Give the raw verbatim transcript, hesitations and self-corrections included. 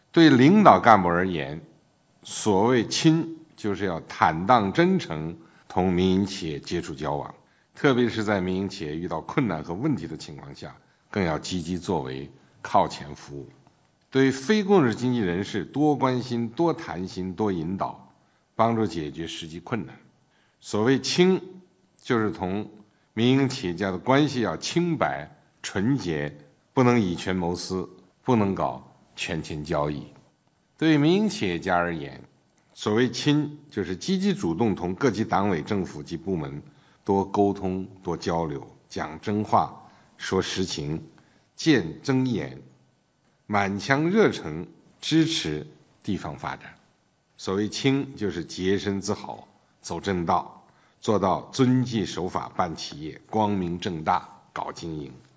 对领导干部而言，所谓亲，就是要坦荡真诚同民营企业接触交往，特别是在民营企业遇到困难和问题的情况下，更要积极作为，靠前服务。对非公有制经济人士多关心、多谈心、多引导，帮助解决实际困难。所谓亲，就是同民营企业家的关系要清白、纯洁，不能以权谋私，不能搞权钱交易。对民营企业家而言，所谓亲，就是积极主动同各级党委政府及部门多沟通、多交流，讲真话、说实情，见真言，满腔热诚支持地方发展。所谓亲，就是洁身自好，走正道，做到遵纪守法办企业，光明正大搞经营。